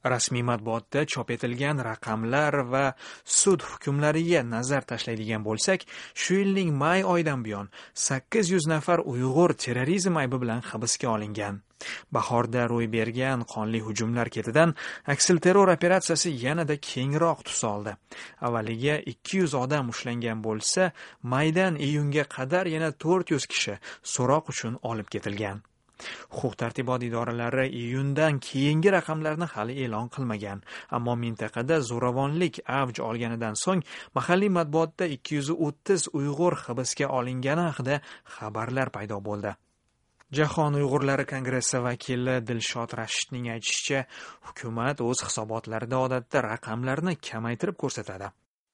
Rasmiy matbuotda chop etilgan raqamlar va sud hukmlariga nazar tashlaydigan bo'lsak, shu yilning may oyidan buyon 800 nafar Uyg'ur terrorizm aybi bilan hibsga olingan. Bahorda ro'y bergan qonli hujumlar ketidan aksilterror operatsiyasi yanada kengroq tus oldi. Avvaliga 200 odam ushlangan bo'lsa, maydan iyunga qadar yana 400 kishi so'roq uchun olib ketilgan. Huquq-tartibot idoralari iyundan keyingi raqamlarni hali e'lon qilmagan, ammo mintaqada zo'ravonlik avj olganidan so'ng mahalliy matbuotda 230 Uyg'ur hibsga olingani haqida xabarlar paydo bo'ldi. Jahon Uyg'urlari kongressi vakili Dilshod Rashidning aytishicha, hukumat o'z hisobotlarida odatda raqamlarni kamaytirib ko'rsatadi.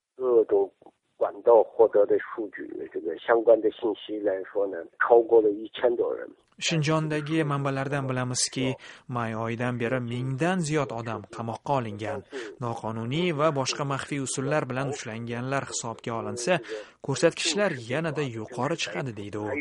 Shinjondagi manbalardan bilamizki, may oyidan beri 1000dan ziyod odam qamoqqa olingan. Noqonuniy va boshqa maxfiy usullar bilan ushlanganlar hisobga olinsa, ko'rsatkichlar yanada yuqori chiqadi, deydi u.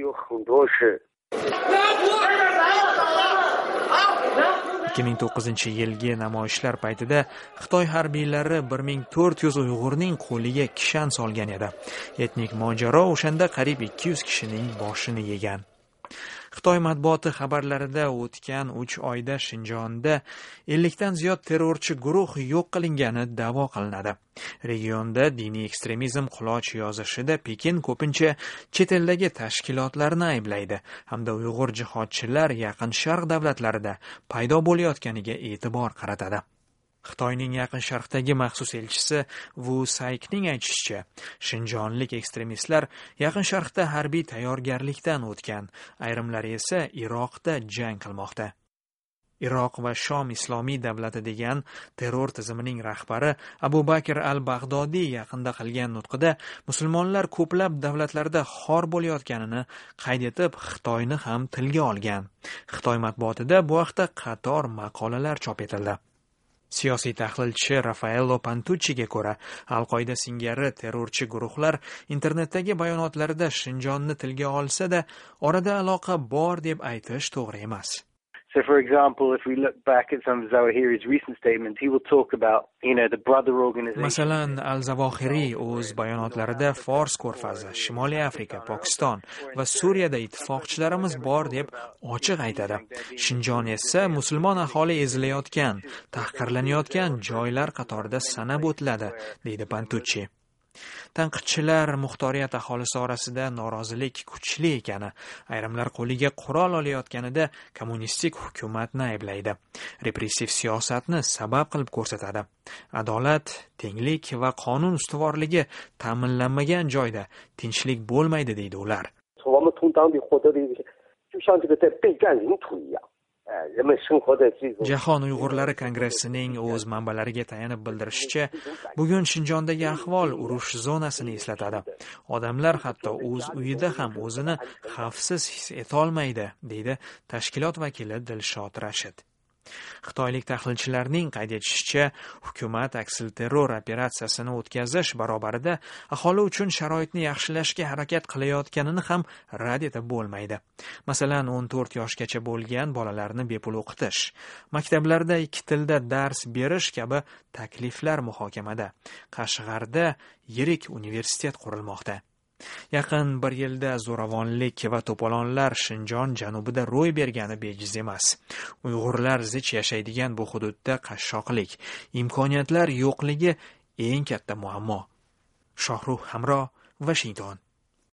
2009-yilgi namoyishlar paytida Xitoy harbiylari 1400 Uyg'urning qo'liga kishan solgan edi. Etnik mojaro o'shanda qariyb 200 kishining boshini yegan. Xitoy matbuoti xabarlarida o'tgan 3 oyda Shinjonda 50 dan ziyod terrorchi guruh yo'q qilingani da'vo qilinadi. Regionda diniy ekstremizm quloch yozishida Pekin ko'pincha chet eldagi tashkilotlarni ayblaydi hamda Uyg'ur jihodchilar Yaqin Sharq davlatlarida paydo bo'layotganiga e'tibor qaratadi. Xitoyning Yaqin Sharqdagi maxsus elchisi Wu Saikning aytishicha, shinjonlik ekstremistlar Yaqin Sharqda harbiy tayyorgarlikdan o'tgan, ayrimlari esa Iroqda jang qilmoqda. Iroq va Shom islomiy davlati degan terror tizimining rahbari Abu Bakr al-Bag'dodiy yaqinda qilgan nutqida musulmonlar ko'plab davlatlarda xor bo'layotganini qayd etib, Xitoyni ham tilga olgan. Xitoy matbuotida bu haqda qator maqolalar chop etildi. Siyosiy tahlilchi Rafaello Pantucciga ko'ra, Al-Qoida singari terrorchi guruhlar internetdagi bayonotlarida Shinjonni tilga olsa-da, orada aloqa bor deb aytish to'g'ri emas. So, for example, if we look back at some of Zawahiri's recent statements, he will talk about, the brother organization. Masalan, Al-Zawahiri o'z bayonotlarida Fors ko'rfazi, Shimoliy Afrika, Pokiston va Suriyada ittifoqchilarimiz bor deb ochiq aytadi. Shinjon esa musulmon aholi ezilayotgan, tahqirlanayotgan joylar qatorida sanab o'tiladi, deydi Pantucci. Tanqidchilar muxtoriyat aholisi orasida norozilik kuchli ekani, ayrimlar qo'liga qurol olayotganida kommunistik hukumatni ayblaydi. Repressiv siyosatni sabab qilib ko'rsatadi. Adolat, tenglik va qonun ustuvorligi ta'minlanmagan joyda tinchlik bo'lmaydi, deydi ular. Jahon Uyg'urlari kongressining o'z manbalariga tayanib bildirishicha, bugun Shinjondagi ahvol urush zonasini eslatadi. Odamlar hatto o'z uyida ham o'zini xavfsiz his etolmaydi, deydi tashkilot vakili Dilshod Rashid. Xitoylik tahlilchilarning qayd etishicha, hukumat aksilterror operatsiyasini o'tkazish barobarida aholi uchun sharoitni yaxshilashga harakat qilayotganini ham rad etib bo'lmaydi. Masalan, 14 yoshgacha bo'lgan bolalarni bepul o'qitish, maktablarda 2 tilda dars berish kabi takliflar muhokamada. Qashg'arda yirik universitet qurilmoqda. Yaqin 1 yilda zo'ravonlik va to'polonlar Shinjon janubida ro'y bergani bejiz emas. Uyg'urlar zich yashaydigan bu hududda qashshoqlik, imkoniyatlar yo'qligi eng katta muammo. Shohruh Hamro, Washington.